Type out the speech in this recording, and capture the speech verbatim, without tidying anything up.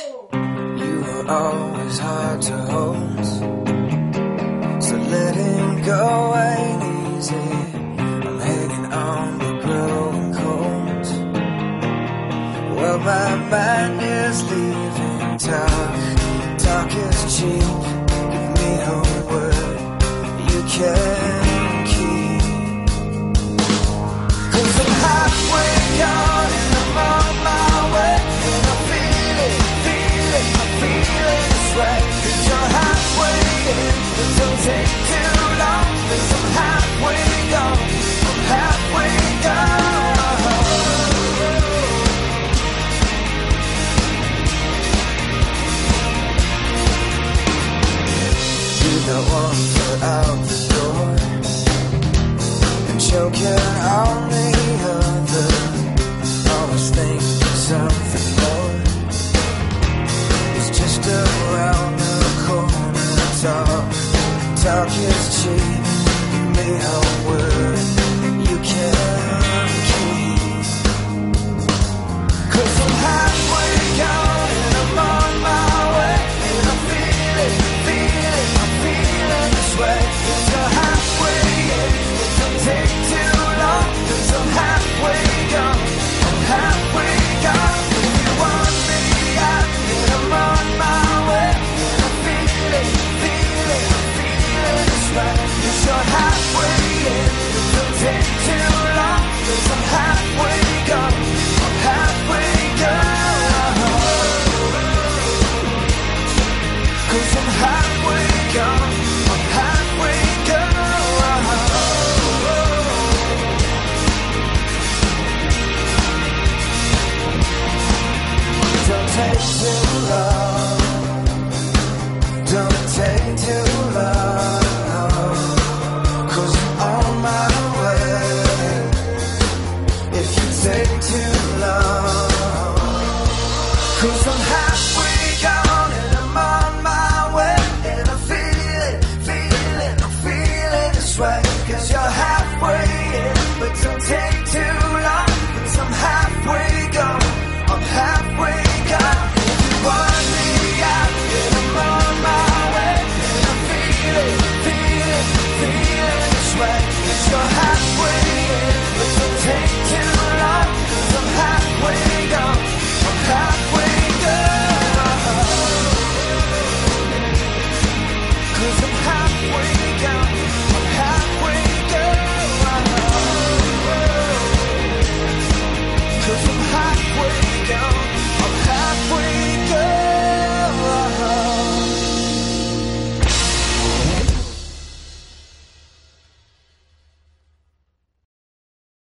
You were always hard to hold, so letting go ain't easy. I'm hanging on but growing cold. Well, my mind is leaving. Talk, talk is cheap. Give me a word you can keep. 'Cause I'm halfway gone and I'm on my way, and I feel it, feel it, I feel it this way. 'Cause you're halfway in, it don't take too long. 'Cause I'm halfway gone, I'm halfway gone. You don't want to out the door and choking on the other. Always think something more is just around the corner. Talk, talk is cheap. Give me a word you can keep. 'Cause I'm halfway gone and I'm on my way, and I feel it, feel it, I feel it this way. 'Cause you're halfway in, it don't take too long. 'Cause I'm halfway gone, I'm halfway gone. If you want me out, then I'm on my way, and I feel it, feel it, I feel it this way. 'Cause you're halfway in, it don't take too long. 'Cause I'm halfway gone, I'm halfway gone. 'Cause I'm halfway gone, I'm halfway gone. Don't take too long.